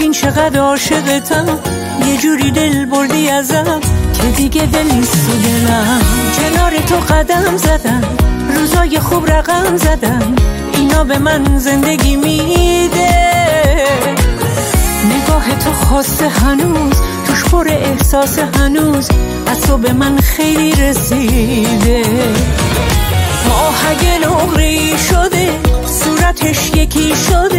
ببین چقدر عاشقتم، یه جوری دل بردی ازم که دیگه دل نیست تو دلم. کنار تو قدم زدم، روزای خوب رقم زدم، اینا به من زندگی میده. نگاه تو خاصه هنوز، توش پر احساس هنوز، از تو به من خیلی رسیده. آهگ نقره‌ای شده، صورتش یکی شده،